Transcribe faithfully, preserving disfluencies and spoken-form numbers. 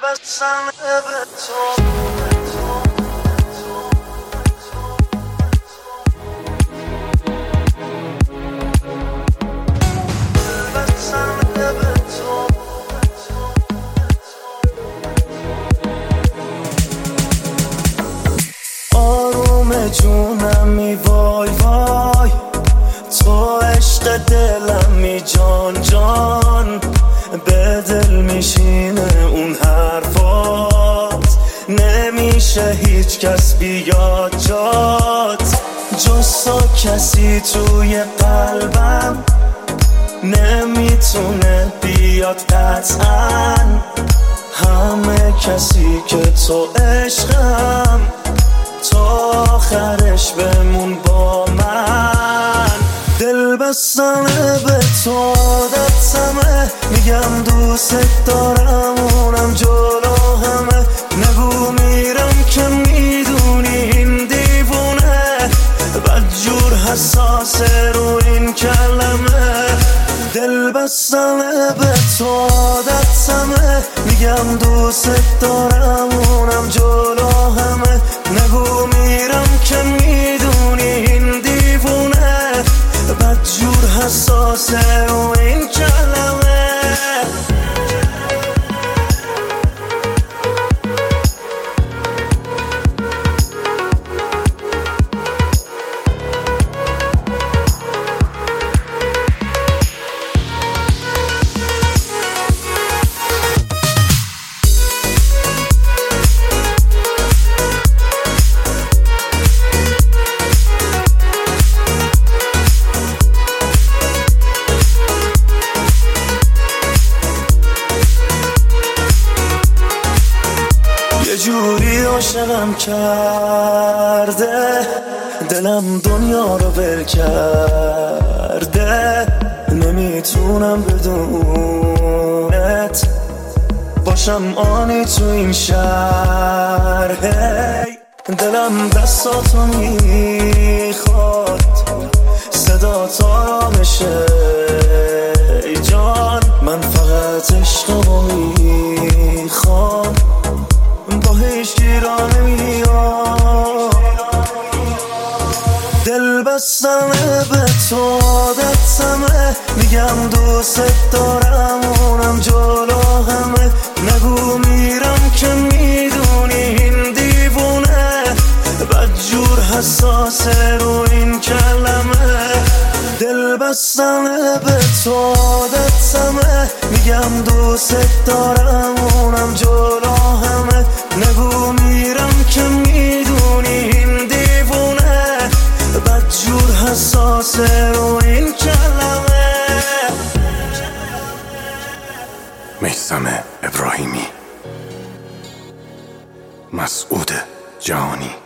بستم به تو. آروم جونمی وای وای، تو عشق دلمی جان جان، به دل میشینه اون حرفات، نمیشه هیچ کس بیاد جات، جز تو کسی توی قلبم نمیتونه بیاد قطعا، همه کسی که تو عشقم، تا آخرش بمون با من. دل بستمه به تو عادتمه، میگم دوست دارم اونم جلو همه، نگو میرم که میدونی این دیوونه، بدجور حساسه رو این کلمه. دل بستمه به تو عادتمه، میگم دوست دارم اونم جلو همه، نگو میرم که میدونی این دیوونه، بدجور حساسه رو این کلمه. یه جوری عاشقم کرده، دلم دنیا رو ول کرده، نمیتونم بدونت باشم آنی تو این شهر. هی دلم دستاتو میخواد، صدا تا بشه ای جان، من فقط عشقمو میخوام، با هیچ گیرانه میاد. دل بستمه به تو عادتمه، میگم دوست دارم اونم جلو همه، نگو میرم که میدونی این دیوونه، بدجور حساسه رو این کلمه. دل بستمه به تو عادتمه، میگم دوست دارم اونم جلو همه، نگو میرم که میدونی این دیوونه، بدجور حساسه رو این کلمه. میثم ابراهیمی، مسعود جهانی.